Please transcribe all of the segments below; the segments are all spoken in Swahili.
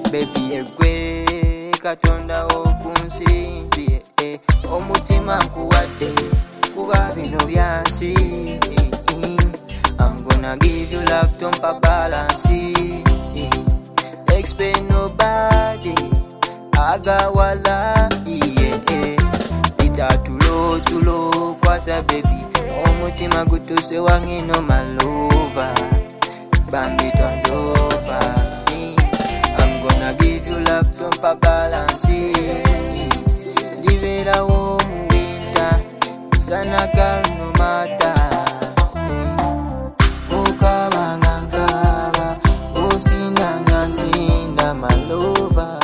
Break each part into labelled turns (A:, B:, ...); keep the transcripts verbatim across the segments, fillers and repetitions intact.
A: baby egwe katonda okunsi eh, omutima nkuwadde kuba bino byansi I'm gonna give you love tompa balance explain nobody agawala yeah itatulo tulo kwata baby omutima gutuse wangino malova bambi twandopa I'm gonna give you love tompa balance livera wo muwinta sana no mata ukabanga nkaba usinga nyansinda malova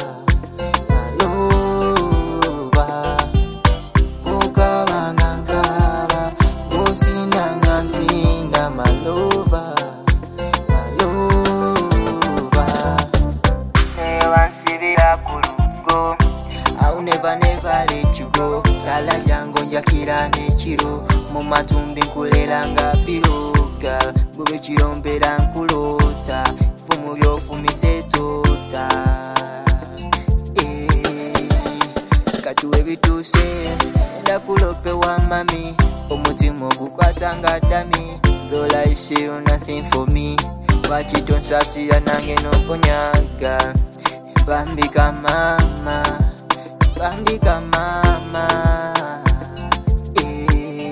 A: malova ukabanga nkaba usinga nyansinda malova I'll never never let you go. Kala yango njakira nechiro mu matumbi nkulela nga piroga bwe chirombera nkulota fumu byofumise tota eh katuwe bituse ndakulope wa mami omutima gukwata nga dami girl I say you nothing for me wachitonsasira nange nokonyaga bambika mama bambika mama eh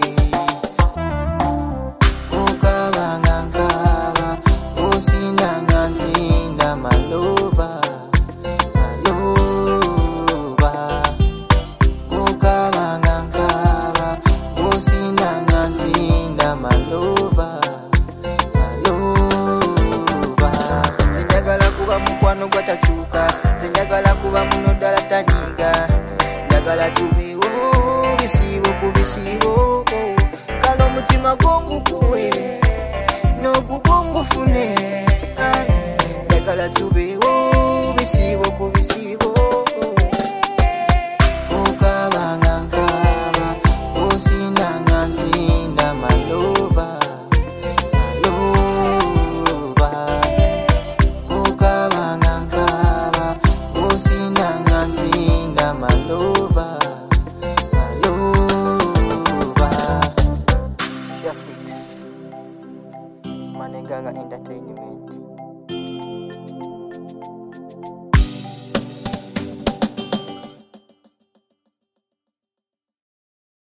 A: ukabanga nkaba usinda ngansinda malova malova ukabanga nkaba usinda ngansinda malova malova sinjagala kuba mukwano gwatachuka sinjagala kuba muno ddala tanyiga njagala tubewo bisibo ku bisibo kala omutima gwangu kuwe n'ogugwangu fune njagala tubewo bisibo ku bisibo